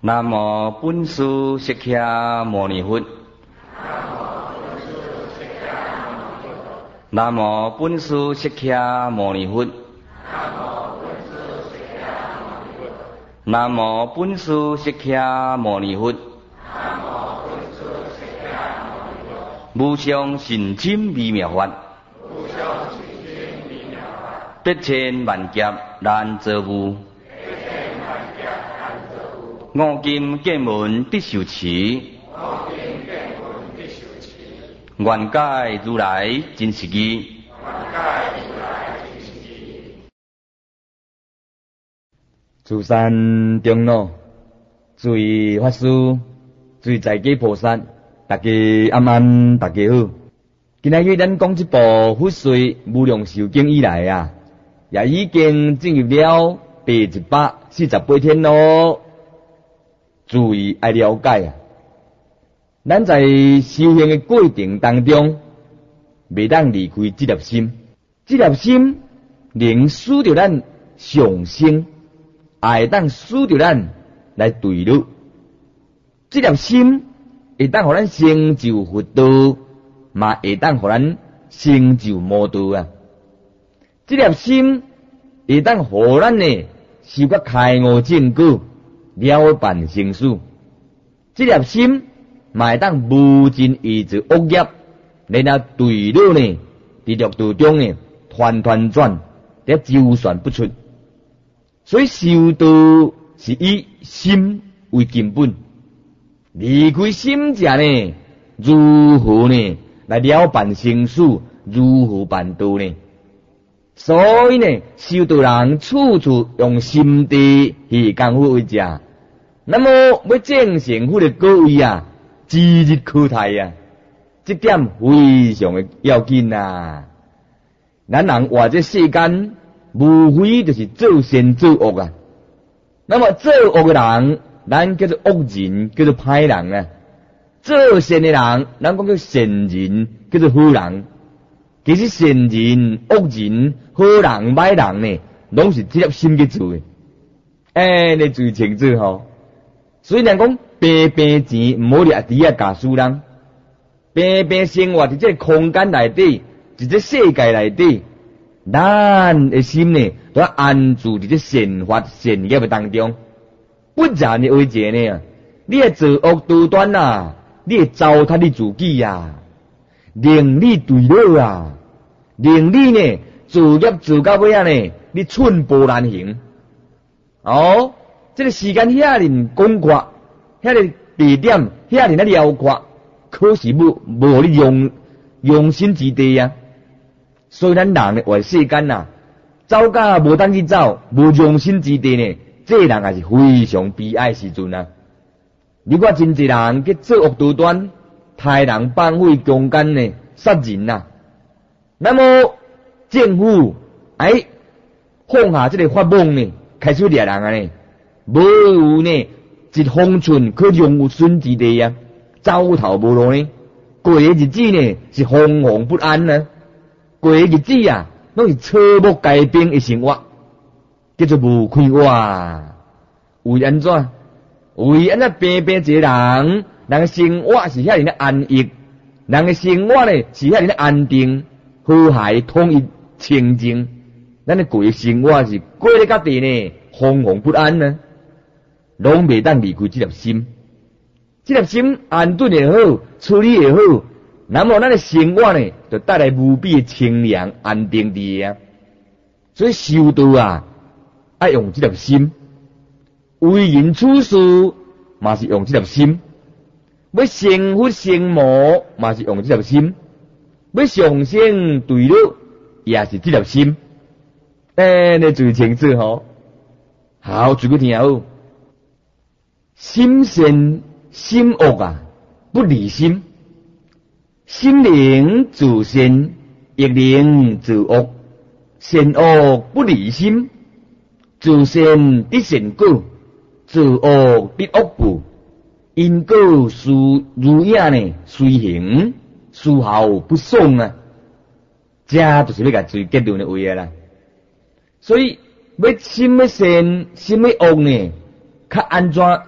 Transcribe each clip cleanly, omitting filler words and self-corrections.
南无本师释迦牟尼佛。南无本师释迦牟尼佛。南无本师释迦牟尼佛。无上甚深微妙法，百千万劫难遭遇。五金见闻必受持，愿解如来真实义。慈善长老、诸位法师、诸位在家菩萨，大家安安，大家好。今仔日咱讲这部《佛说无量寿经》以来啊，也已经进入了第148天咯。注意爱了解啊！咱在修行的过程当中，袂当离开这粒心。这粒心能使着咱上升，也会当使着咱来对路。这粒心会当互咱成就佛道，嘛会当互咱成就魔道啊！这粒心会当互咱呢修个开悟正果。了办生死，这粒心嘛会当无尽依着恶业，然后对路呢，伫六道中呢，团团转，咧周旋不出。所以修道是以心为根本，离开心者呢，如何呢来了办生死？如何办道呢？所以呢，修道人处处用心地去功夫为者，那么要证成佛的果位啊，指日可待啊！这点非常的要紧啊！咱人活这世间，无非就是做善做恶啊。那么做恶的人，咱叫做恶人，叫做歹人啊；做善的人，咱讲叫善人，叫做好人。其实善人、恶人、好人、歹人呢，拢是这粒心去做的。你最清楚吼。所以人讲平平钱唔好掠伫教输人，平平生活伫这空间内底，伫这世界内底，咱的心呢，都要安住伫这善法善业的当中。不然的为者呢，你会做恶多端啊，你会糟蹋你自己啊。令你对了啊，令你呢做业做到尾啊呢，你寸步难行。哦，这个时间遐尼广阔，遐尼地点遐尼辽阔，可是无你用心之地啊。所以咱人的活世间啊，走甲无当去走，无用心之地呢，这人也是非常悲哀时阵啊。你看真济人去做恶多端。害人放火强奸呢，杀人呐。那么政府放下这个法网呢，开始掠人啊呢，无有呢一方寸可容身之地啊，走投无路呢。过的日子呢是惶惶不安啊，过的日子啊，拢是草木皆兵的生活，叫做无开哇。为安怎？为安怎平平一个人？人的生活是遐尼的安逸，人的生活呢是遐尼的安定、和諧、统一、清净。咱的过的生活是过咧到地呢，惶惶不安呢，拢袂当离开这粒心。这粒心安顿也好，处理也好，那么咱的生活呢，就带来无比的清凉、安定的啊。所以修道啊，爱用这粒心，为人处事嘛是用这粒心。要成佛成魔，嘛是用这粒心；要上升对了，也是这粒心。你最清楚吼。好，最个听好。心善心恶啊，不离心；心灵自善，亦灵自恶。善恶不离心，自善得善果，自恶得恶报。因果如影呢，随行，丝毫不爽啊！这就是要甲最结论的话啦。所以要心要善，心要恶呢，较安怎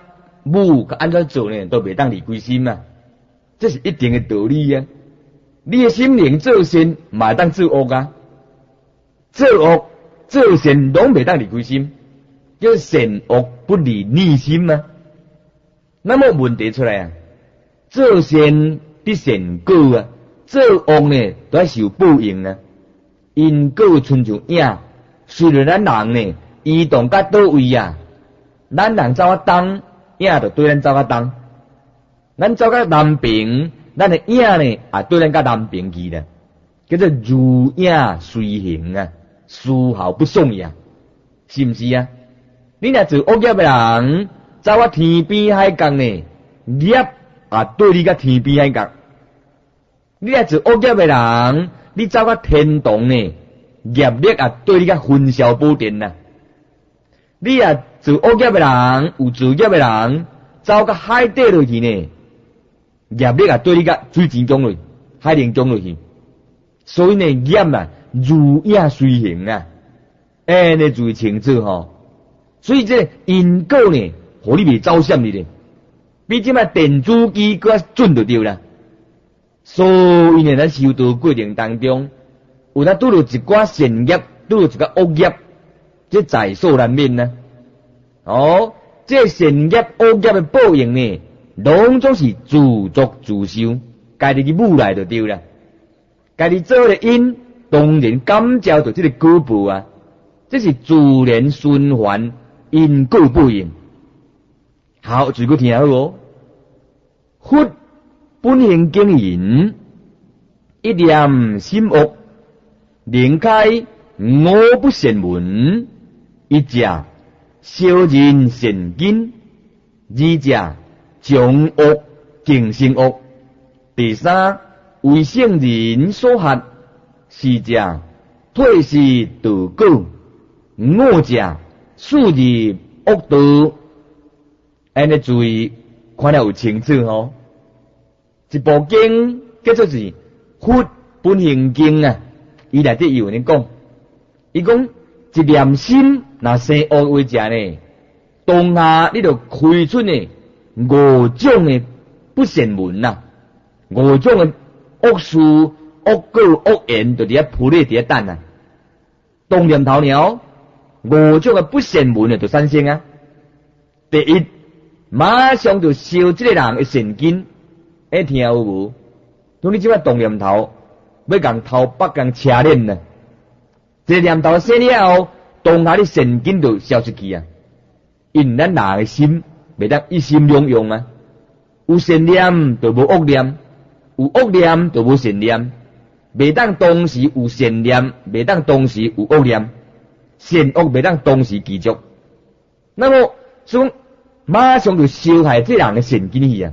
母安怎做呢，都袂当离开心啊，这是一定的道理啊。你的心灵做善，嘛当做恶啊，做恶做善拢袂当离开心，叫善恶不离逆心啊。那么问题出来啊，做善必善果啊，做恶呢都要受报应啊。因果亲像影，随着咱人呢移动到倒位啊，咱人走啊东，影就对咱走啊东；咱走到南边，咱的影呢也对咱到南边去了，叫做如影随形啊，丝毫不送呀，是不是啊？你若做恶业的人，走啊天边海角呢，业也对你到天边海角；你若做恶业的人，你走到天堂呢，业力也对你到焚烧宝殿呐。你啊做恶业的人，有做业的人，走到海底落去呢，业力也对你到水钱中落，海灵中落去。所以呢，业啊如影随形啊，呢最清楚吼。所以这因果呢，互你袂走闪你咧，比即摆电子机搁准就对啦。所以呢，咱修道过程当中，有咱拄到一寡善业，拄到一寡恶业，这在所难免啊。这善业恶业的报应呢，拢总是自作自受，家己去母来就对啦。家己做的因，当然感召着这个果报啊，这是自然循环因果报应。好，最后听好哦。佛本性经营，一念心恶，灵开五不善门，一者小人善根，二者将恶敬生恶，第三为圣人所合，四者退失道果，五者速入恶道。安尼注意，看了有清楚吼。一部经叫做是《佛本性经》啊，伊内底有人讲，伊讲一念心若生恶为者呢，当下你就开出呢五种的不善门呐，五种的恶事、恶果、恶言，就伫遐铺咧伫遐等啊。动念头了，五种的不善门就产生啊。第一，马上就烧这个人的神经。听有无？当你即摆动念头，要共头北共车链呢？这个念头生了后，当下你神经就消失去啊！因咱人的心袂当一心两用啊，有善念就无恶念，有恶念就无善念，袂当同时有善念，袂当同时有恶念，善恶袂当同时继续。那么所以马上就烧害这人的神经去啊！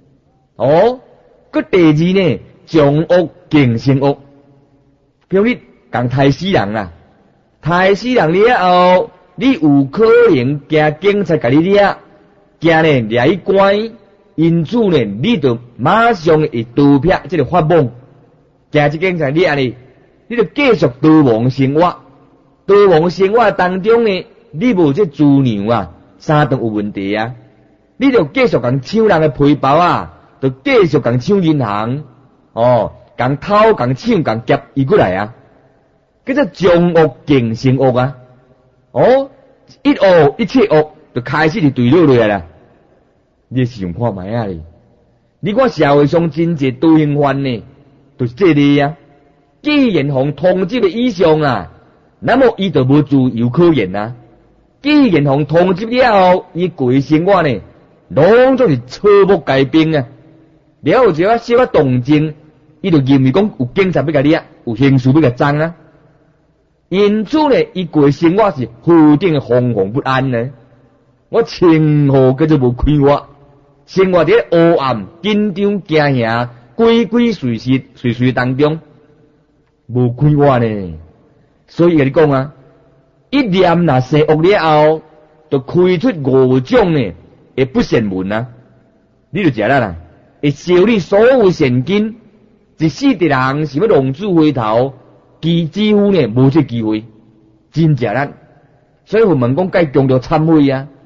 个第二呢，将恶敬生恶。比如你共杀死人啦，杀死人了后，你有可能惊警察甲你抓，惊呢抓去关，因此呢，你就马上会逃避这个法网，惊这警察抓你，你就继续逃亡生活。逃亡生活当中呢，你无这猪娘啊，三顿有问题啊，你就继续共抢人的皮包啊。就继续共抢银行，共偷、共抢、共劫，伊过来啊！叫做将恶敬生恶啊！一恶一切恶，就开始就对落来啦。你想看卖啊哩？你看社会上真济毒刑犯呢，就是这类啊。既然互通缉的以上啊，那么伊就无自由可言啊。既然互通缉了后，伊过生活呢，拢总是草木皆兵啊。了后就小可动静，伊就认为讲有警察要甲抓，有刑事要甲抓啊。因此呢，伊过生活是何等的惶惶不安呢？我清河叫做无开我，生活伫黑暗、紧张、惊吓、鬼鬼祟祟、祟祟当中，无开我呢。所以甲你讲啊，一念若生恶了后，就开出五种呢会不善门啊。你就知啦啦。会烧你所有善根，一世的人想要浪子回头，几乎呢无这机会，真正咱。所以我们讲该强调忏悔啊，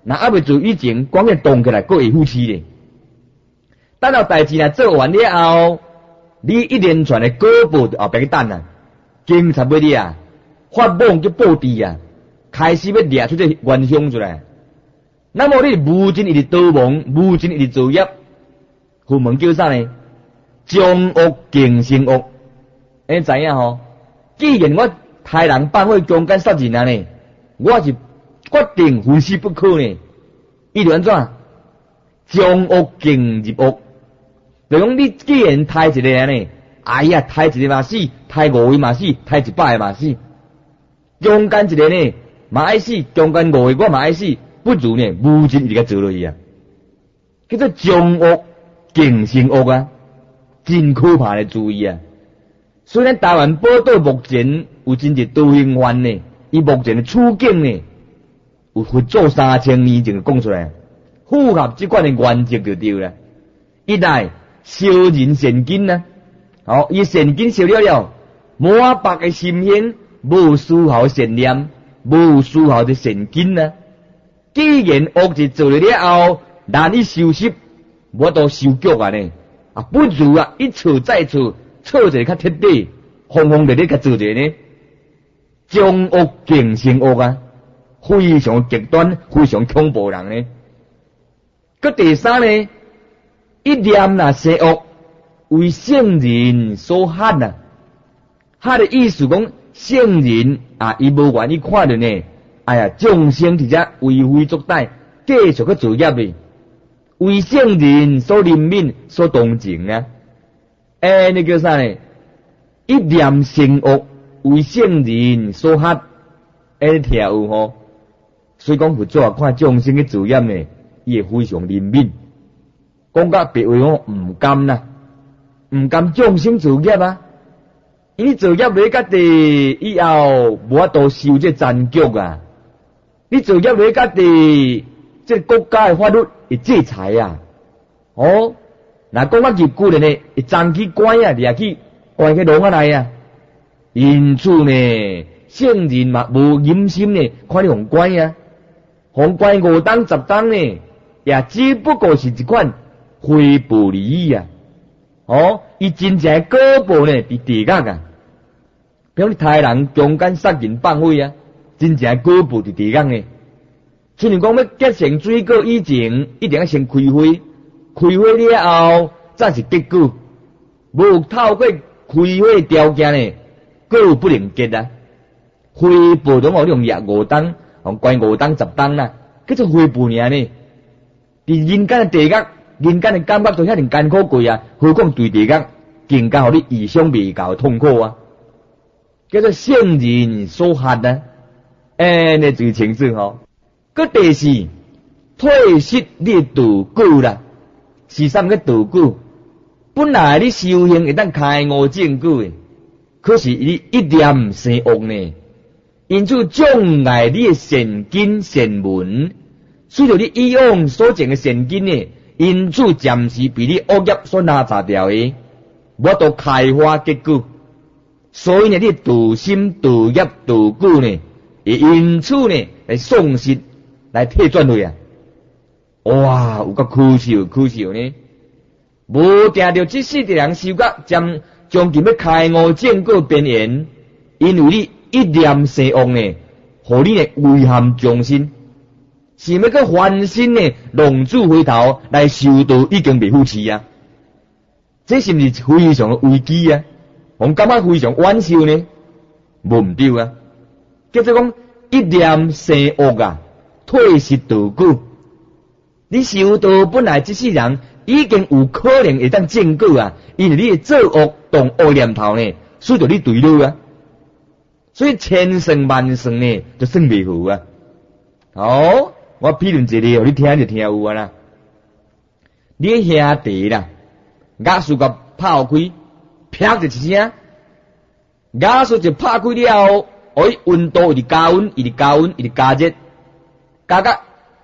那还未做以前，光个动起来，佫会夫妻咧。等到代志若做完了后，你一连串的举报后壁去等啊，警察要你啊，法网去布置啊，开始要掠出这元凶出来。那么你无尽一直逃亡，无尽一直作业，佛门叫啥呢？将恶竞成恶。你知影吼？既然我杀人放火强奸杀人啊呢，我是决定非死不可呢。伊就安怎？将恶竞入恶。就讲你既然杀一个呢，哎呀，杀一个嘛死，杀5个嘛死，杀100个嘛死。强奸一个呢，嘛爱死，强奸5个我嘛爱死，不如呢无尽一直做落去啊。叫做将恶竞成恶啊，真可怕的主意啊！虽然台湾报道目前有真一道刑犯呢，伊目前的处境呢，有佛祖3000年前就讲出来，符合这款的原则就对了。一来烧人善根啊，好，伊善根烧了了，满白的心性，无丝毫善念，无丝毫的善根啊。既然恶事做了后难以收拾，我都收脚啊呢，啊不如啊一错再错，错者较彻底，轰轰烈烈较做者呢，将恶竞成恶啊，非常极端，非常恐怖人呢。个第三呢，一念那邪恶为圣人所害啊，他的意思讲圣人啊，伊无愿意看到呢，哎呀，众生直接为非作歹，继续去作业的，为圣人所怜悯、所同情啊。那叫啥呢？一念善恶为圣人所害，听有吼。所以讲佛祖看众生的作业呢，伊会非常怜悯。讲到别位讲唔甘啦，唔甘众生作业啊。因为作业落家己以后无法度受这残局啊。你作业落家己，这国家的法律会制裁啊。哦，那讲到入骨的呢，会长去关啊，掠去关去笼啊内啊。因此呢，圣人嘛无忍心呢，看你互关啊，互关5当10当呢，也只不过是一款回报而已啊。哦，伊真正的果报呢，比地狱啊。比如你杀人、强奸、杀人、放火啊，真正的果报伫地狱呢。虽然讲要结成水果以前，一定要先开花，开花了后才是结果。无透过开花条件呢，果不能结啊。回报拢互你用掠5当，用关5当10当啦，叫做回报尔呢。伫人间的地狱，人间的感觉都遐尼艰苦过啊，何况对地狱更加互你意想未到的痛苦啊！叫做圣人所害啊，那就是情绪吼。个第四，退失你道果啦，是啥物个道果？本来你修行会当开悟正果的，可是你一念生恶呢，因此障碍你的善根善闻，随着你以往所种的善根呢，因此暂时被你恶业所拉查掉的，无都开花结果。所以呢，你道心、道业、道果呢，会因此呢来丧失、来退转去啊！哇，有够可笑呢！无定着这世的人修到将近要开悟正果边缘，因为你一念生恶呢，互你呢危害众生，是要去翻身呢，浪子回头来修道已经未扶持啊！这是不是非常的危机啊？我们感觉非常惋惜呢，无唔对啊！叫做讲一念生恶啊，退失道果。你修道本来这世人已经有可能会当正果啊，因为你做恶动恶念头呢，使到你对路啊，所以千算万算呢，就算袂好啊。好，我批论一个，你听就听有啊啦。你兄弟啦，牙术甲拍开。啪就一声，牙刷就拍开了后，温度一直加温，一直加温，一直加热，加到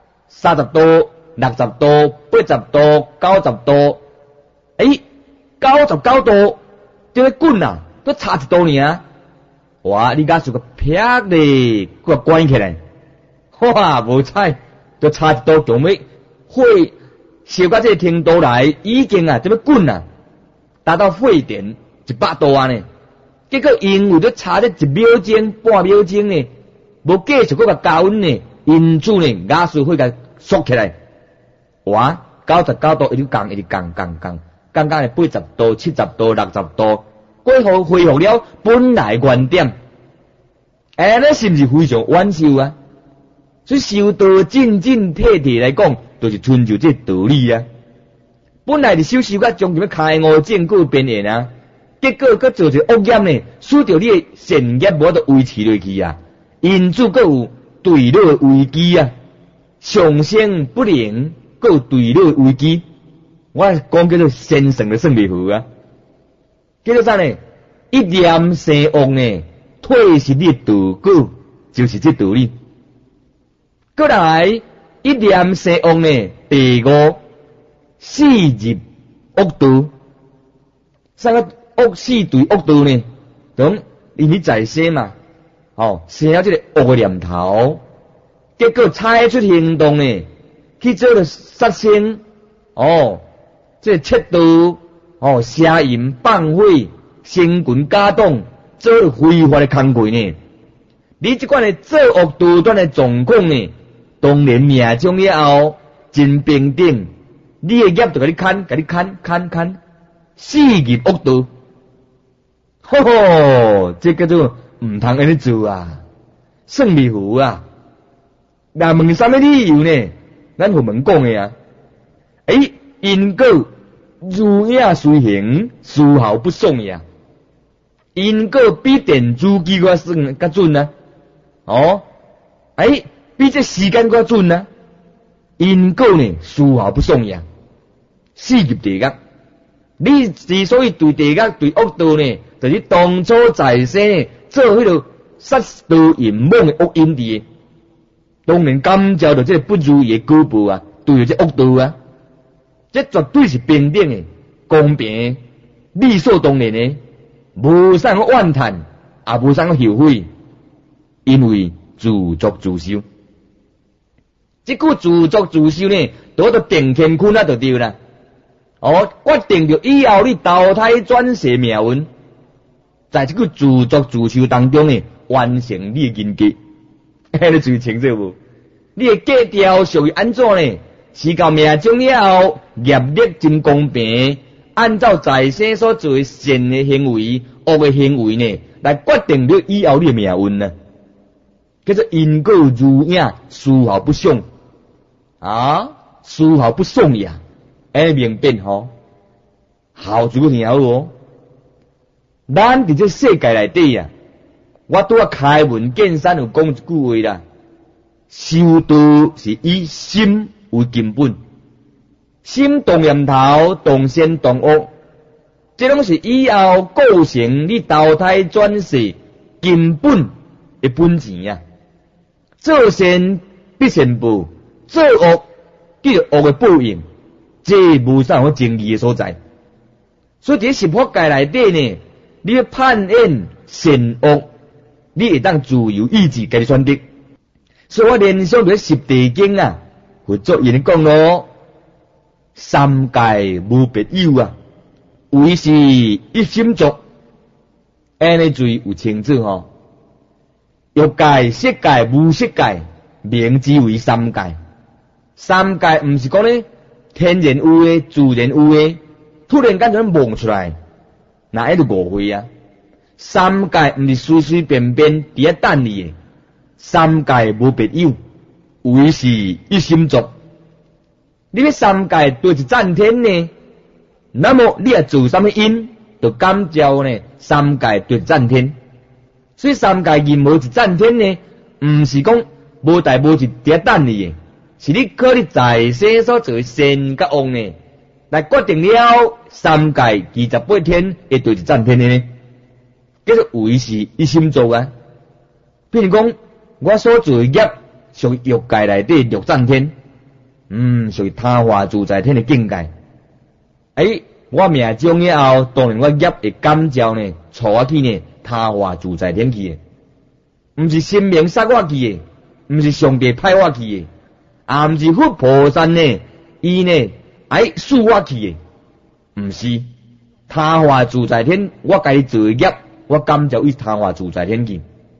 30度、60度、80度、90度，99度就要滚啦，都差1度尔。哇！你牙刷个啪咧，个关起来，哇！无彩， 就差一刀强要火烧到这个程度来，已经啊，这要滚啊，达到沸点100度啊呢。结果因为都差这1秒钟、半秒钟呢，无继续搁甲加温呢，因此呢，亚水会甲缩起来，哇，99度一直降，降到80度、70度、60度，过后恢复了本来原点。那是不是非常完秀啊？所以修道真体来讲，就是遵守这道理啊。本来是修到将要开悟正果边缘啊，结果搁做一恶业呢，使到你的善业无得维持落去啊，因此搁有对落危机啊，上升不灵，搁有对落危机。我讲叫做先生的算袂好啊，叫做啥呢？一念生恶呢，退失你道果，就是这道理。过来一念生恶呢，第5死入恶道。啥个恶死对恶道呢？讲因你在生嘛，生了这个恶的念头，结果采取行动呢，去做了杀生，这窃盗，邪淫放火，生群家动，做了非法的工作呢。你这款的做恶道端的状况呢，当然命中了后真平等，你的业就给你砍，死入恶道。这叫做唔通安尼做啊，算袂好啊。那问什么理由呢？咱后门讲的啊，因果如影随形，丝毫不爽呀。因果必定如期我算较准啊。比这时间较准啊。因果呢，丝毫不爽呀。死入地狱。你之所以对地狱对恶道呢，就是当初在世呢做迄个杀盗淫妄的恶因地，当然感召到这个不如意的果报啊，对这恶道啊。这绝对是平等的、公平的、理所当然的，无啥个怨叹，也无啥个后悔，因为自作自受。这句自作自受呢，都到定乾坤啊，就对啦。决定着以后你投胎转世命运，在这个自作自受当中呢，完成你的人格。你注意清楚无？你的格调属于安怎呢？是到命中了后，业力真公平，按照在世所做的善的行为、恶的行为呢，来决定了以后你的命运呢。叫做因果如影，丝毫不爽丝毫不爽呀！明白吼，好主听好咱伫这世界内底啊，我拄啊开门见山有讲一句话啦，修道是以心为根本，心动念头，动善动恶，这拢是以后构成你投胎转世根本的本钱啊。做善必善报，做恶必有恶的报应，这无啥好争议的所在。所以在十法界内底呢，你要判验善恶，你会当自由意志家己选择。所以我联想到十地经啊，会作因讲咯，三界无别有啊，唯是一心作，安尼最有清楚吼。欲界、色界、无色界，名之为三界。三界毋是讲咧天然有诶、自然有诶，突然间就冒出来，那迄就误会啊。三界毋是随随便便伫遐等你诶，三界无别有，唯是一心作。你要三界对一赞天呢，那么你也做什么因，就感召呢三界对赞天。所以三界任何一赞天呢，毋是讲无大无一伫遐等你诶，是你靠你在世所做善甲恶呢，来决定了三界28天会对一赞天的呢，叫做唯是一心做啊。比如讲，我所做的业属于欲界内底六赞天，属于他化自在天的境界。我命中了后，当然我业会感召呢，带我去呢他化自在天去的，毋是神明杀我去的，毋是上帝派我去的， 啊毋是佛菩萨呢，伊呢爱使我去的，毋是。他化自在天，我家己做业，我感召伊他化自在天去。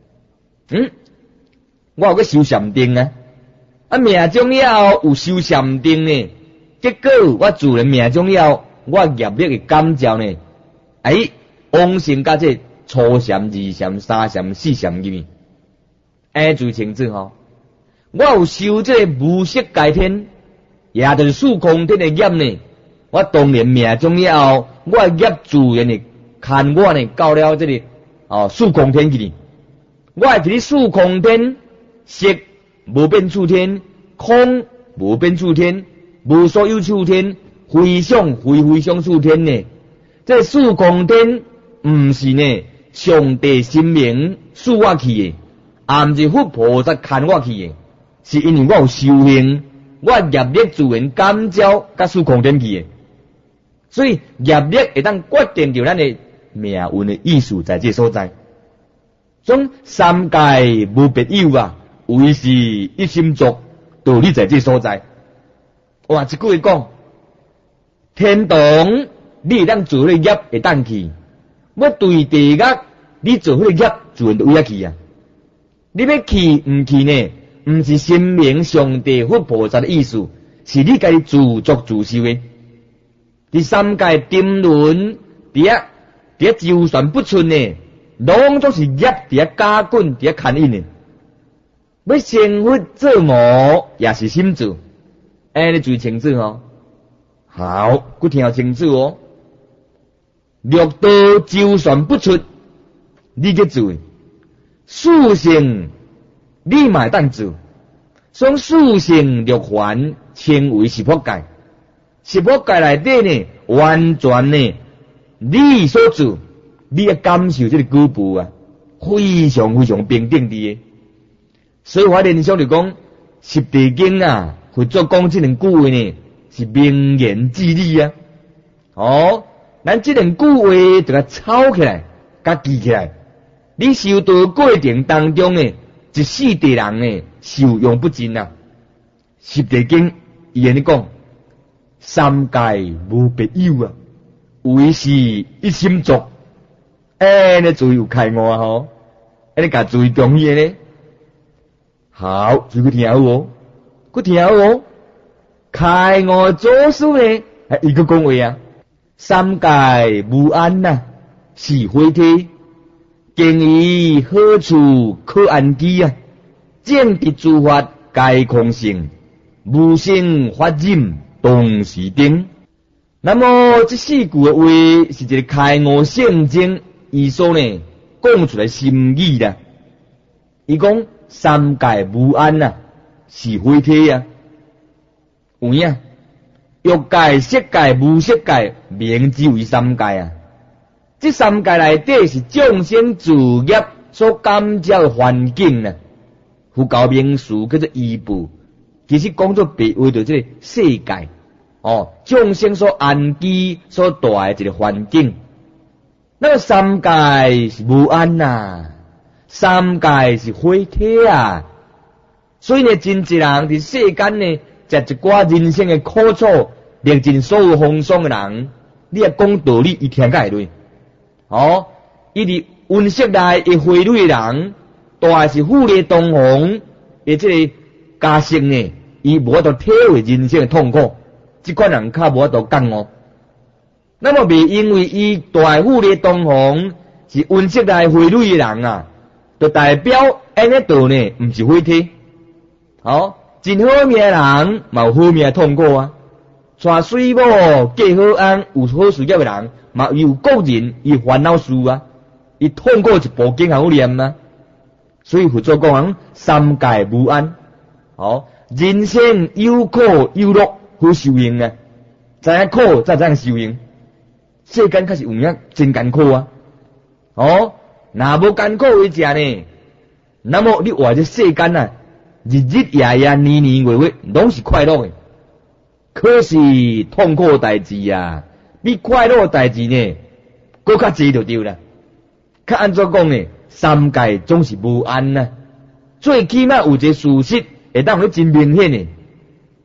我有去修禅定啊，命中了有修禅定呢，结果我自然命中了，我业力的感召呢，往生甲这初禅、二禅、三禅、四禅入面，最清楚吼。我有修这无色界天，也就是虚空天的业呢。我当然命中了，我业自然的看我呢到了这里虚空天去哩。我会去虚空天，色无变处天，空无变处天，无所有处天，非想非想处天呢。这虚空天毋是呢上帝心明使我去的，也毋是佛菩萨看我去的，是因为我有修行，我业力自然感召甲虚空天去的。所以业力会当决定着咱的命运的意思在这所在。种三界无别有啊，唯是一心作，道理在这所在。哇，一句话讲，天堂你会当做迄个业会当去，要对地狱你做迄个业自然就会去啊。你要去毋去呢？毋是心明上帝佛菩萨的意思，是你家己自作自受的。第三界沉沦，伫周旋不顺呢，拢都是业伫加滚伫牵引的。要成佛做魔，也是心做，你最清楚哦。好，佮听清楚哦。六道周旋不出，你去做；四性你嘛会当做。从四性六凡称为十法界。十法界内底呢，完全呢，你所做，你要感受这个举步啊，非常非常平等的。所以我联想就讲，十地经啊，或者讲这两句话呢，是名言至理啊。咱这两句话就甲抄起来，甲记起来。你修道过程当中呢，一世地人呢，受用不尽啊。十地经伊安尼讲。三界无别有啊，唯是一心作。你注意有开悟吼，你甲注意中意呢。好，注意听好哦，佮听好哦。开悟做事呢，伊个讲话啊，三界无安呐，是非体，经以何处可安居啊？正直诸法皆空性，无生法忍。同时定，那么这四句的话是一个开悟圣经，伊所呢讲出来心意啦。伊讲三界无安呐，是非体啊。有影，欲界、色界、无色界，名之为三界啊。这三界内底是众生自业所感召的环境啊。佛教名词叫做依部。其实讲做别话，就这个世界众生所安居所住的一个环境。那么三界是无安呐，三界是非体啊。所以呢，真一人伫世间呢，食一寡人生的苦楚，历尽所有风霜的人，你也讲道理，伊听甲会落。伊伫温室内会回蕊的人，大是富丽堂皇，而这个家庭呢，伊无法度体会人生的痛苦，这款人较无法度讲哦。那么未因为伊大富丽堂皇是温室内回蕊的人啊，就代表安尼道呢，毋是非体。真好命的人嘛有好命的痛苦啊，娶水某嫁好翁有好事业的人嘛有个人伊烦恼事啊，伊痛苦一部经好念啊。所以佛祖讲三界无安，人生有苦有乐好修行啊，知影苦才知影修行。世间确实有影真艰苦啊，若无艰苦为食呢，那么你活在世间啊，日日夜夜年年月月拢是快乐的。可是痛苦代志啊，比快乐代志呢，搁较济就对啦。较安怎讲呢？三界总是无安啊。最起码有一个事实会当你真明显的，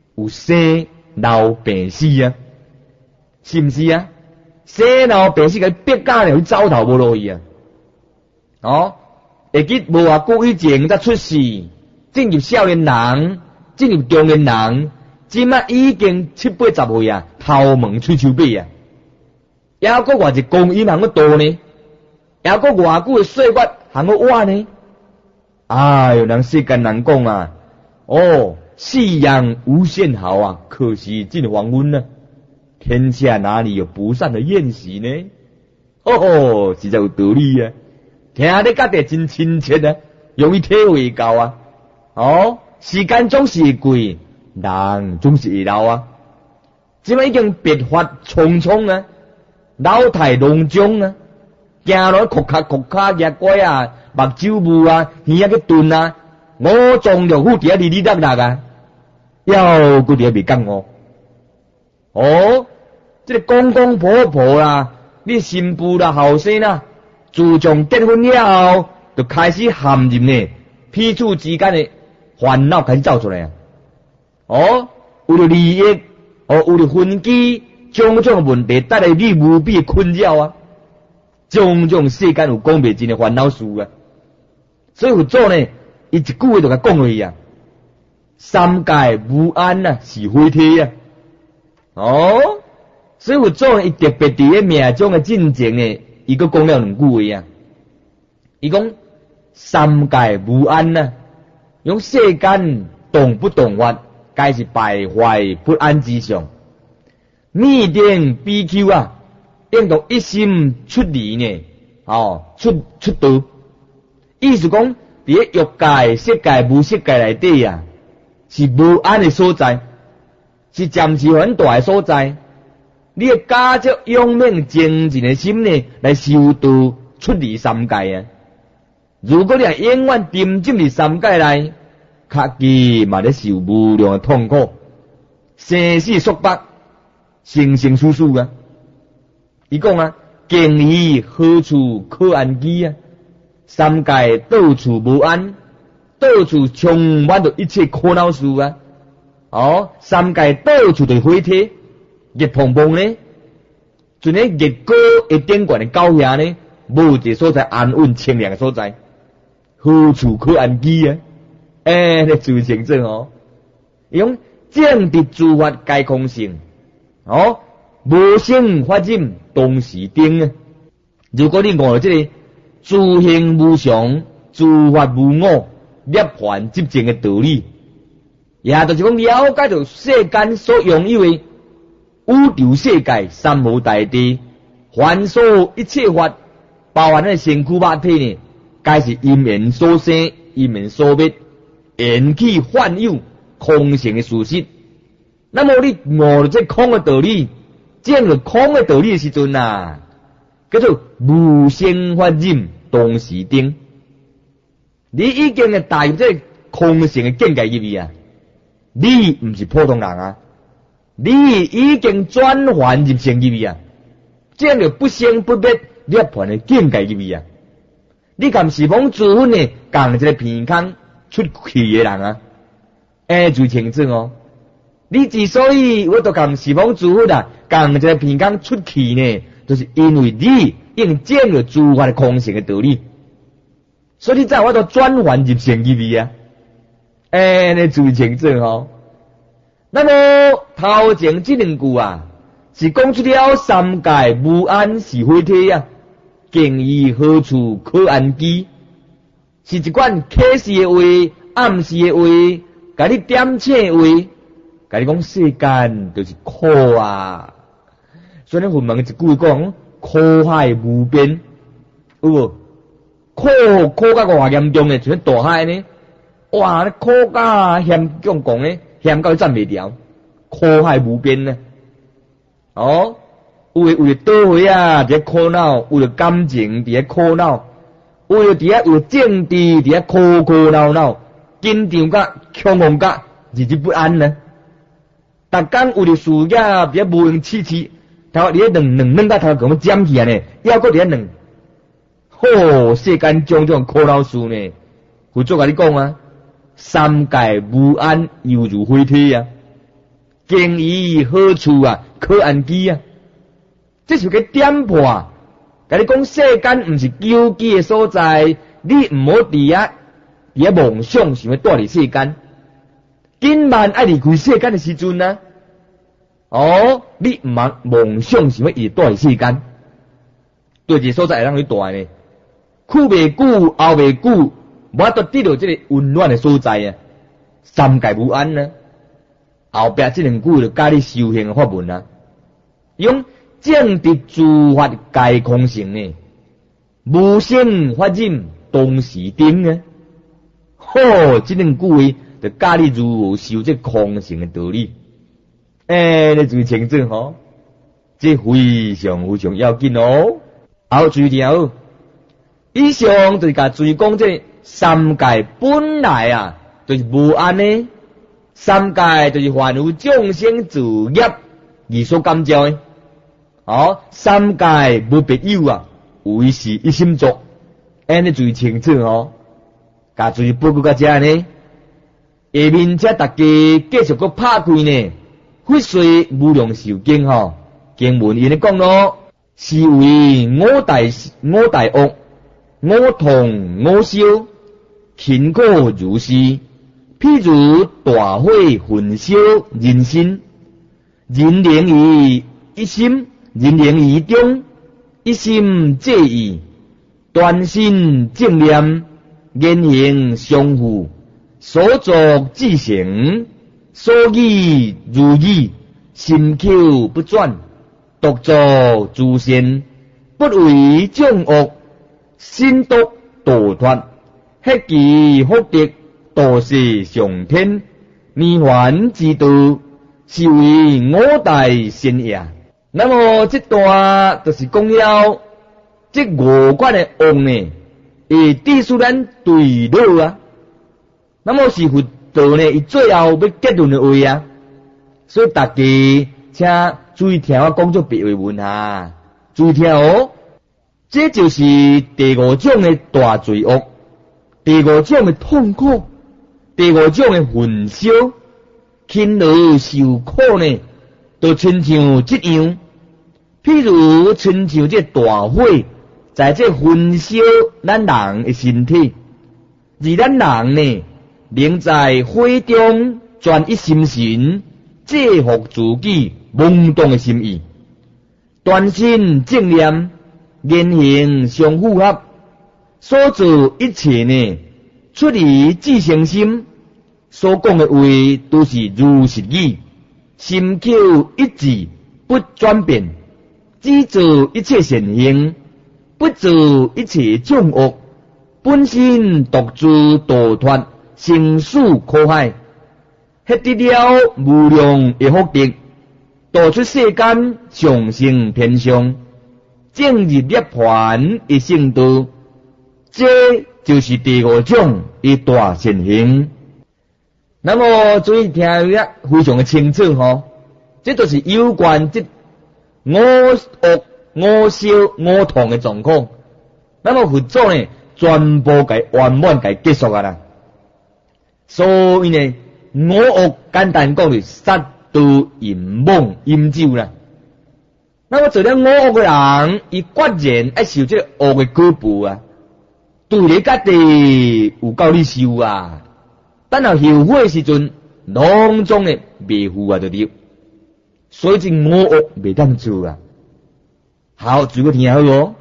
有生老病死啊，是毋是啊？生老病死个逼家了，走头无路去啊！哦，会记无偌久以前才出世，进入少年人，进入中年人，即马已经70-80岁啊，头毛喙手尾啊，还阁偌一光阴通去度呢，还阁偌久的岁月通去活呢？哎哟，人世间人讲啊，哦，夕阳无限好啊，可惜尽黄昏啊。天下哪里有不散的宴席呢？哦，实在有道理啊！听你讲得真亲切啊，容易体会到啊。哦，时间总是会过，人总是会老啊。即摆已经别发匆匆啊，老态龙钟啊，行路哭卡哭卡牙怪啊，目睭雾啊，耳仔去钝啊，五脏六腑伫遐哩哩啦啦啊，要搁伫遐未讲哦。哦，这个公公婆婆啦，你新妇啦、后生啦，自从结婚了后，就开始陷入呢彼此之间的烦恼开始走出来啊。哦，为了利益，哦，为了分居，种种问题带来你无比的困扰啊，种种世间有讲袂尽的烦恼事啊。所以佛祖呢，伊一句话就甲讲落去啊：三界无安啊，是非体啊。哦，所以佛祖伊特别伫咧命中的进前呢，伊阁讲了两句话啊。伊讲三界无安啊，用世间动不动发，皆是败坏不安之象。密定比丘啊，应当一心出离呢，哦，出道。意思讲，伫咧欲界、色界、无色界内底啊，是无安的所在。是暂时很大的所在，你要加着勇猛精进的心呢，来修道出离三界啊！如果你係永遠沉浸伫三界內，確實嘛咧受無量的痛苦，生死束縛，生生死死啊！伊講啊，經伊何處可安居啊？三界到處無安，到處充滿着一切苦惱事啊！哦，三界到處都火體，熱碰碰呢，就呢熱高一點懸的高遐呢，無一個所在安穩清涼的所在，何處可安居啊？你自清楚哦，用正直諸法皆空性，哦，無生法忍，當時定啊。如果你悟了這個諸行無常，諸法無我，涅槃寂靜的道理。也就是講了解到世間所擁有的宇宙世界三無大地，凡所一切法，包含的身軀肉體呢，皆是因緣所生，因緣所滅，緣起幻有，空性的事實。那麼你悟了這空的道理，證了空的道理的時陣啊，叫做無生法忍，當時定。你已經係踏入這空性的境界入面啊！你唔是普通人啊！你已經轉換入成入去啊！這樣不生不滅涅槃的境界入去啊！你同西方諸佛呢，共一個片空出去的人啊！最清楚哦！你之所以我都同西方諸佛啊，共一個片空出去呢，就是因為你已經證了諸法的空性的道理，所以你在我都轉換入成入去啊！你最清楚哦。那麼頭前這兩句啊，是講出了三界無安是非體啊，經伊何處可安居，是一款啟示的話、暗示的話，甲你點醒的話，甲你講世間就是苦啊。所以咱佛門一句講，苦海無邊，有無？苦甲偌嚴重呢，就像大海呢。哇！你苦甲險咁講呢，險到站袂掉，苦海無邊呢。哦，為了倒位啊，伫苦惱；為了感情，伫苦惱；為了為了政治，伫苦惱惱，緊張甲恐慌甲日日不安呢。逐工為了事業，伫無用刺刺，頭伫兩甲頭咁尖起來呢，還閣伫兩。吼，世間種種苦惱事呢，佛祖甲你講啊。三界無安，猶如非體啊！ 经伊好处啊，可安机啊，这是个点破。甲你讲，世间毋是究竟的所在，你毋好伫遐梦想想要带离世间，紧慢爱离开世间的时阵啊，你毋茫梦想想要伊带离世间，对一个所在会当去带呢？久袂久，后袂久，我都得到这个温暖的所在啊，三界无安啊。后壁这两句就教你修行的法门啊，用正直诸法皆空性呢，无生法忍，当时定啊。这两句话就教你如何修这空性的道理。你注意清楚这非常非常要紧哦。好，注意听好。以上就是甲注意讲这三界本来啊，就是无安呢。三界就是凡有众生自业而所感召的。三界无别有啊，唯是一心作。你注意清楚甲注意报告到这呢。下面这大家继续搁拍开呢。佛说无量寿经经文因咧讲是为五大恶、五痛、五修，勤苦如是。譬如大火焚烧人心，人灵于一心，人灵于中，一心介意，专心正念，言行相符，所作即成，所语如意，心口不转，独作自善，不为众恶，心独度脱，迄其福德。道是上天，涅槃之道，是为五大善业。那么这段就是讲了这五关的恶呢，会致使咱对落啊。那么是佛道呢，伊最后要结论的话啊。所以大家请注意听我讲做别话文啊，注意听这就是第五种的大罪恶，第五种的痛苦。第五种的焚烧，勤劳受苦呢，都亲像这样。譬如亲像这大火，在这焚烧咱人的身体，而咱人呢，能在火中专一心神，制服自己懵懂的心意，专心正念，言行相符合，所做一切呢，出于自性心。所讲的话都是如实语，心口一致不转变，只做一切善行，不做一切众恶，本心独自度脱生死苦海，获得了无量的福德，度出世间上升天上，正入涅槃的圣道，这就是第五种的大善行。那么注意听呀，非常的清楚这都是有关这五恶、五烧、五痛的状况。那么佛祖呢，全部给圆满给结束啊啦。所以呢，五恶简单讲就是杀盗淫妄饮酒啦。那么做了五恶的人，伊决然爱受这个恶的果报啊，对你家己有够你受啊。等到后悔的时阵，拢总的未付啊，就对。所以这五恶未当做啊。好，最后听好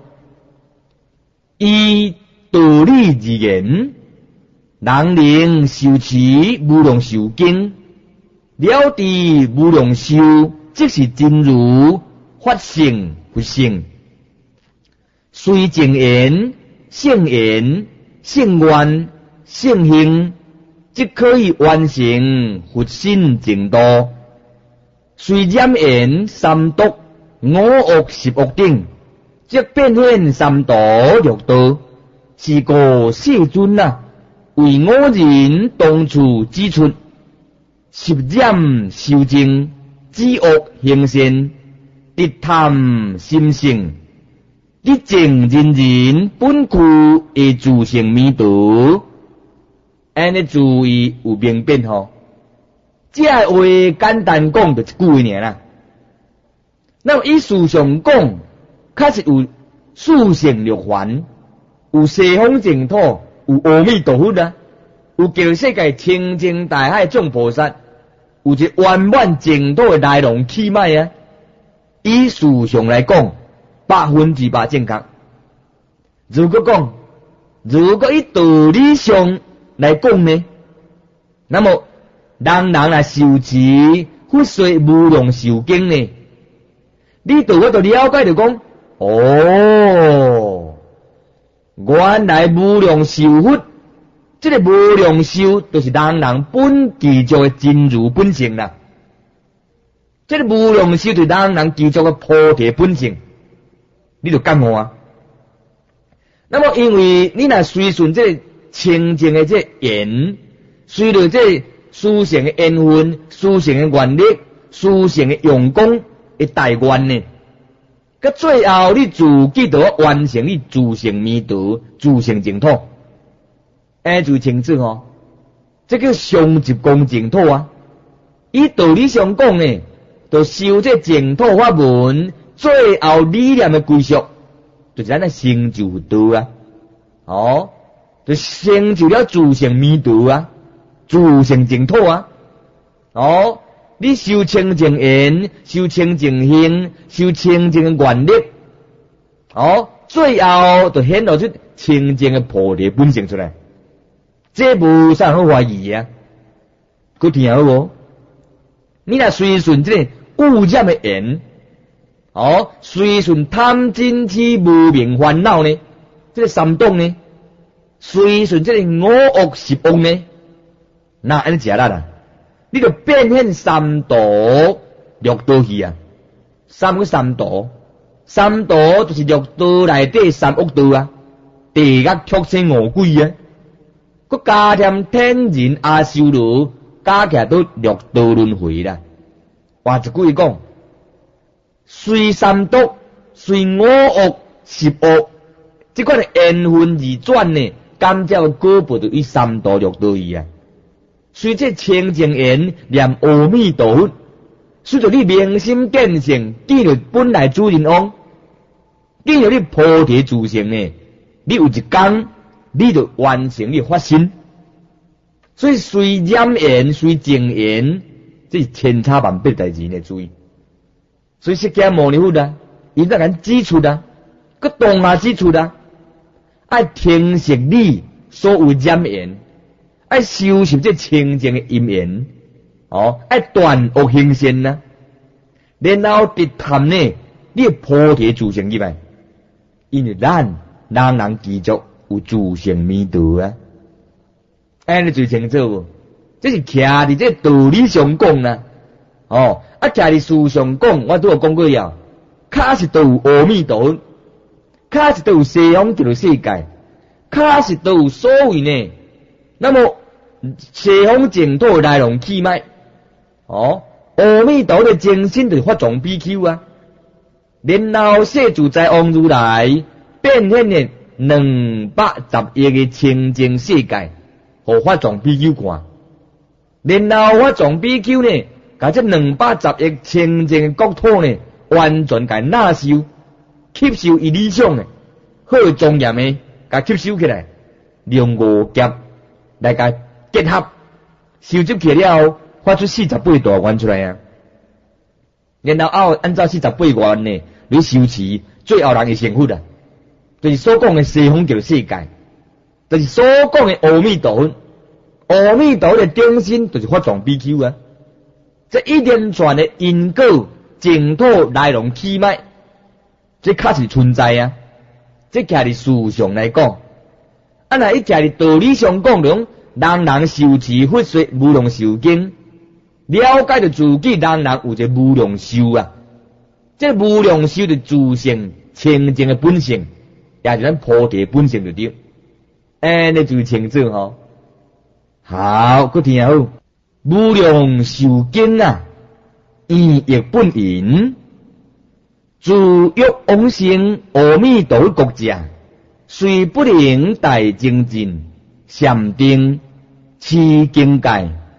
依道理而言，人能受持无量寿经，了知无量寿，即是真如法性佛性，随正言、圣言、圣愿、圣行。即可以完成佛心净土，虽染言三毒、五恶十恶等，即变现三毒六道，是个世尊啊，为我人当处指出，十染修正，止恶行善，得贪心性，得正人人本具的自性弥陀。安尼注意有明变这话简单讲就一句尔啦。那么以事上讲，确实有四圣六凡，有西方净土，有阿弥陀佛啊，有叫世界清净大海众菩萨，有一圆满净土的来龙去脉啊。以事上来讲，100%正确。如果以道理上来讲呢，那么人啊受持佛说无量寿经呢，你对我就了解就讲，原来无量寿佛，这个无量寿就是人本具足的真如本性啦。这个无量寿就是人具足的菩提本性，你就感悟啊。那么因为你若随顺这清净的这缘，随着这殊胜的缘分、殊胜的愿力、殊胜的用功的大愿呢，到最后你自己就要完成你自性弥陀、自性净土，就清楚哦。这叫上集功净土啊。以道理上讲呢，就修这净土法门，最后理念的归宿，就是咱的成就佛道啊。就成就了自性弥陀啊，自性净土啊。你修清净缘，修清净行，修清净的愿力，最后就显露出清净的菩提本性出来。这无啥好怀疑啊。佮听好无？你若随顺这个污染的缘，随顺贪嗔痴无明烦恼呢，这个三洞呢，随顺这个五恶十恶呢，那安尼食力啦，你就变现三毒六道去啊。三毒就是六道内底三恶道啊，地狱畜生恶鬼啊，佮加添天人阿修罗，加起来都六道轮回啦。换一句讲，随三毒、随五恶、十恶，这款的缘分而转呢，甘照果报就以三毒六道去啊。随这清净缘念阿弥陀佛，随着你明心见性，见到本来主人翁，见到你菩提自性呢，你有一天你就完成你发心。所以随染缘、随净缘，这是千差万别代志呢，注意。所以释迦牟尼佛啊，伊在咱指出啊，佮动下指出啊，爱停息你所有染缘，爱修习这清净的因缘，爱断恶行善啊，然后直探呢，你的菩提自性入来，因为人具足有自性弥陀啊。你最清楚无？这是徛伫这道理上讲啦，徛伫事上讲，我都有讲过了。确实都有阿弥陀佛，确实都有西方极乐世界，确实都有所谓呢。那么西方净土来龙去脉，阿弥陀的精神就是法藏比丘啊。然后世自在王如来变现的210亿个清净世界。互法藏比丘看，然后法藏比丘呢，甲这210亿清净的国土呢，完全甲纳收，吸收伊理想的、好庄严的，甲吸收起来，利用五劫来甲结合，收集起了后，发出48大愿出来啊。然后按照48愿呢，你修持，最后人会成佛啊，就是所讲的西方极乐世界。就是所讲的阿弥陀佛，阿弥陀佛的中心就是法藏比丘啊。这一连串的因果、净土来龙去脉，这确实存在啊。这徛伫事上来讲，若伊徛伫道理上讲，人受持佛说无量寿经，了解着自己人有一个无量寿啊。这无量寿的自性清净的本性，也是咱菩提本性就对。你最清楚吼。好，佮听好，无量寿经啊，意译本因，自欲往生阿弥陀佛国家，虽不能大精进，禅定持境界，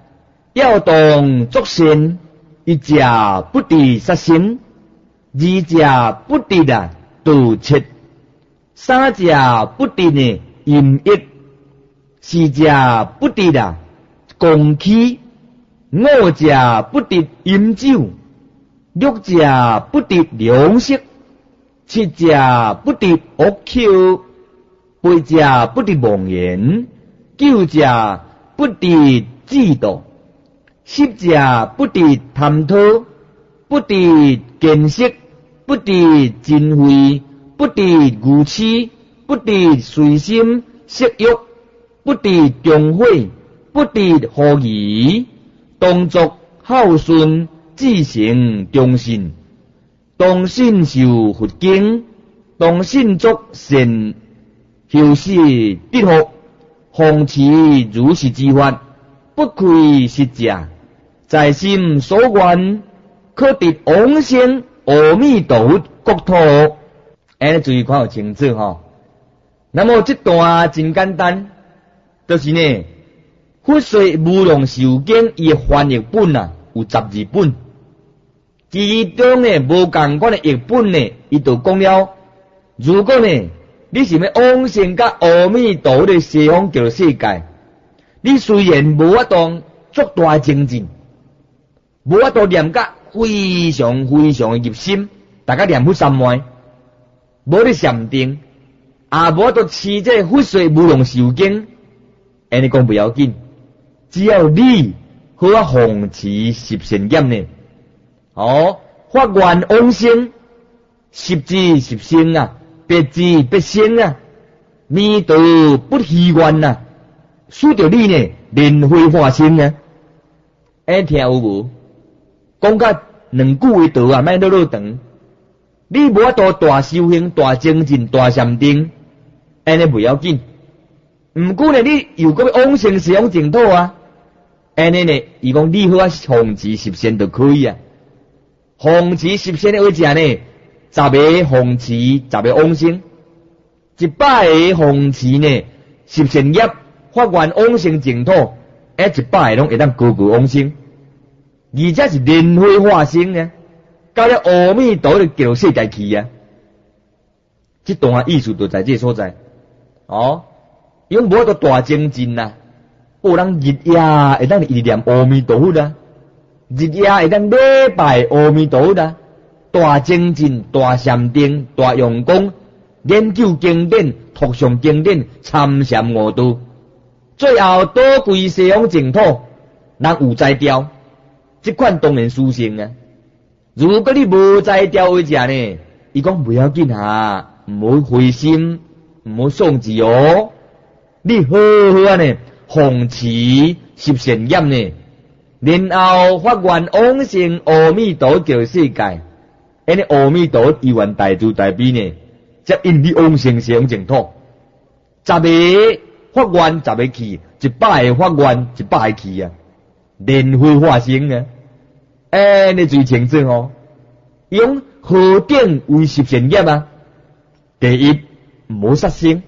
要动作善，一者不敌杀生，二者不敌盗窃，三者不敌淫逸，四者不敌公欺，五者不敌饮酒，六者不敌粮食，七者不敌恶口，八者不敌妄言，九者不敌嫉妒，十者不敌贪图，不敌见识，不敌淫秽，不敌愚痴，不敌随心色欲，不敌中火，不敌好疑，当作孝顺，志成忠信，当信受佛经，当信作善，后世必福，奉持如是之法，不亏实者，在心所愿，可得往生阿弥陀佛国土。注意看有清楚吼。那么这段真简单，就是呢，佛说无量寿经伊翻译本有12本，其中呢无共款的译本呢，伊就讲了，如果呢你是要往生到阿弥陀佛的西方极乐世界，你虽然无法度作大精进，无法度念甲非常非常的入心，大家念佛三昧，无咧禅定，也无法度持这佛说无量寿经，安尼讲不要紧，只要你好啊奉持十善业呢，发愿往生，十智十性百智百性弥陀不虚愿使到你呢莲花化身听有无？讲甲两句话道莫啰啰长，你无法度大修行、大精进、大禅定，安尼不要紧。毋过呢，你又搁要往生西方净土安尼呢，伊讲你好啊奉持十善就可以奉持十善的话者呢，10个奉持10个往生，100个奉持呢十善业发愿往生净土，100个拢会当个个往生，而且是莲花化身到了阿弥陀的极乐世界去这段意思就在这所在用无得大精进有人日夜会当一念阿弥陀佛日夜会当礼拜阿弥陀佛大精进、大禅定、大用功，研究经典、读诵经典，参禅悟道，最后倒归西方净土，人有才调，这款当然殊胜如果你无才调为者呢，伊讲不要紧唔好灰心，唔好丧志你好好呢奉持十善业呢，然后发愿往生阿弥陀极乐世界，安尼阿弥陀依愿大慈大悲呢，则引你往生西方净土。10个发愿10个去，100个发愿100个去莲花化身安尼最清楚用何等为十善业第一，唔好杀生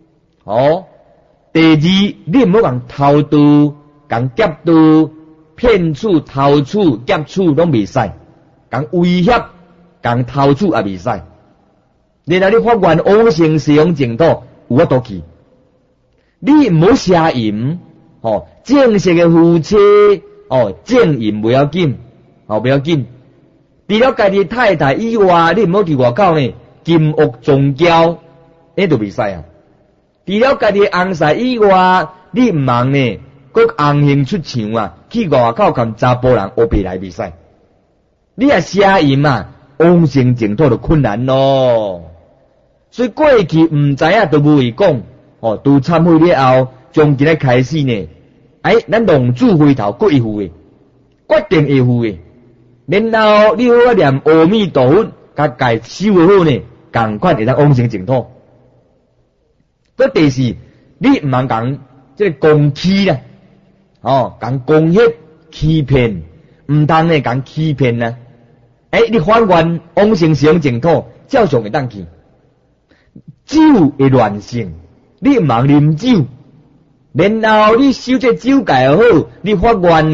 第二，你唔好讲偷盗、讲劫盗、骗取、偷取、劫取拢未使，讲威胁、讲偷取也未使。然后你发愿往生西方净土，有法度去。你唔好邪淫正式嘅夫妻正淫不要紧不要紧。除了家己太太以外，你唔好伫外口呢金屋宗教，那都未使除了家己翁婿以外，你唔忙呢，佮红杏出墙去外口跟查甫人黑白来未使。你邪淫往生净土就困难咯。所以过去唔知都无会讲都参会了后，从今日开始呢，咱龙主回头过一副决定一副然后你好念阿弥陀佛，甲家修好呢，共款会当往生净土。个第四，你唔通讲这个公欺讲公协欺骗，唔通呢讲欺骗你发愿往生西方净土，照常会当去。酒会乱性，你唔通啉酒，然后你修这酒戒好，你发愿呢，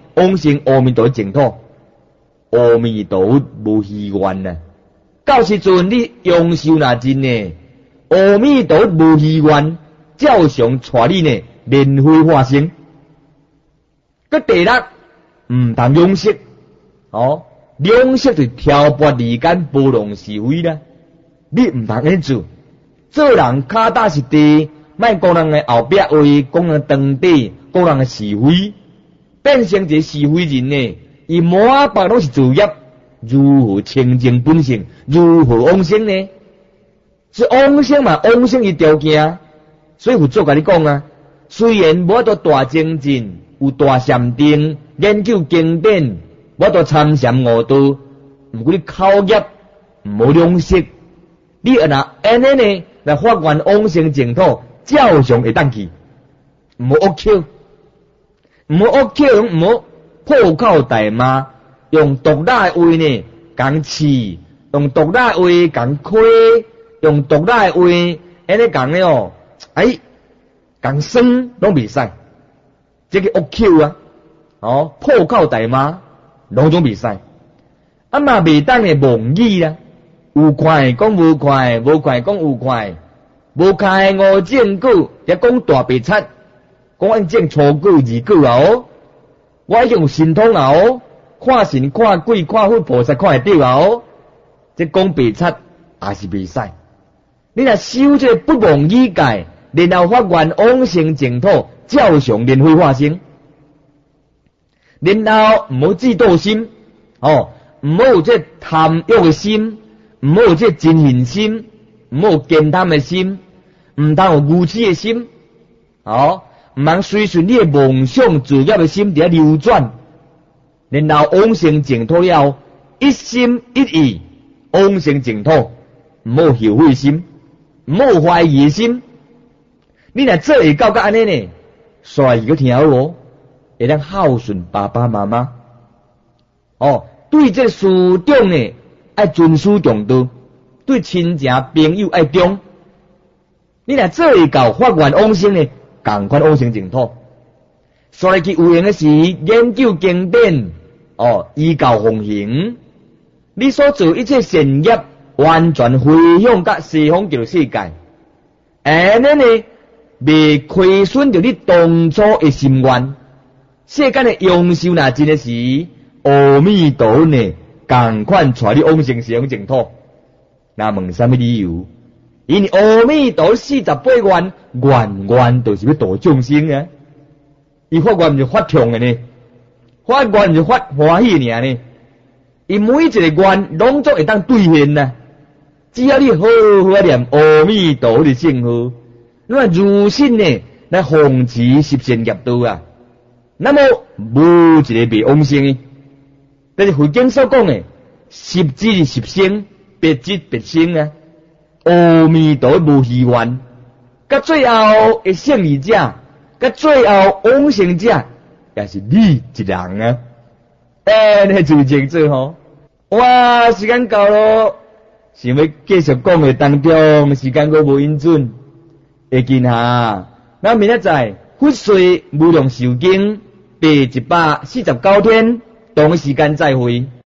往生阿弥陀净土。阿弥陀佛无虚愿啊！到时阵你阳寿若尽呢，阿弥陀佛无虚愿，照常带你呢莲花化身。个第六，唔通拥塞哦，拥塞就挑拨离间、包容是非啦。你唔通安做，做人脚踏实地，莫讲人的后壁话，讲人长底，讲人的是非，变成一个是非人呢。伊满腹拢是罪业，如何清净本性？如何往生呢？是往生嘛？往生的条件，所以佛祖甲你讲啊，虽然无法度大精进，有大禅定，研究经典，无法度参禅悟道，毋过你口业无良识，你若安尼呢来发愿往生净土，照常会当去，毋好恶口，毋好恶口，毋好破口大骂，用毒辣的话呢讲刺，用毒辣的话讲亏，用毒辣的话安尼讲呢哦，讲酸拢袂使，这个恶口啊，哦，破口大骂，拢总袂使。啊嘛袂当的妄语啦，有快讲无快，无快讲有快，无快五正句，也讲大白贼，讲按正初句二句啊哦。我已经有神通啊哦，看神看鬼看佛菩萨看会到啊哦，这讲白贼也是袂使。你若修这不忘语戒，然后发愿往生净土，照常莲花化身，然后唔好嫉妒心哦，唔好有这贪欲的心，唔好有这憎恨心，唔好有见贪的心，唔通有愚痴的心，哦。唔通随顺你的梦想、自业的心在流转，然后往生净土了，一心一意往生净土，唔好后悔心，唔好怀疑心。你若做会到安尼呢，所以个听好哦，会当孝顺爸爸妈妈。哦，对这事中呢，爱尊师重道，对亲情朋友爱忠。你若做会到发愿往生呢？赶快往生净土，所以去有闲的时研究经典，哦，依教奉行。你所做一切善业，完全回向甲西方极乐世界。安尼呢，未亏损着你当初的心愿。世间的阳寿若尽的时，阿弥陀佛呢，赶快带你往生西方净土。那问什么理由？因为阿弥陀48愿，愿愿就是要度众生啊！伊发愿毋是发痛的呢，发愿毋是发欢喜尔呢。伊每一个愿拢总会当兑现呐。只要你好好念阿弥陀佛的圣号，那么如心呢来奉持十善业道啊，那么无一个被往生的。但是佛经所讲的十智十生，别智别生啊。阿弥陀无虚愿，甲最后的胜利者，甲最后往生者，也是你一人啊！那就这做吼。哇，时间到咯，想要继续讲的当中，时间阁无允准。会见下，咱明仔载佛说无量寿经第149天，同一时间再会。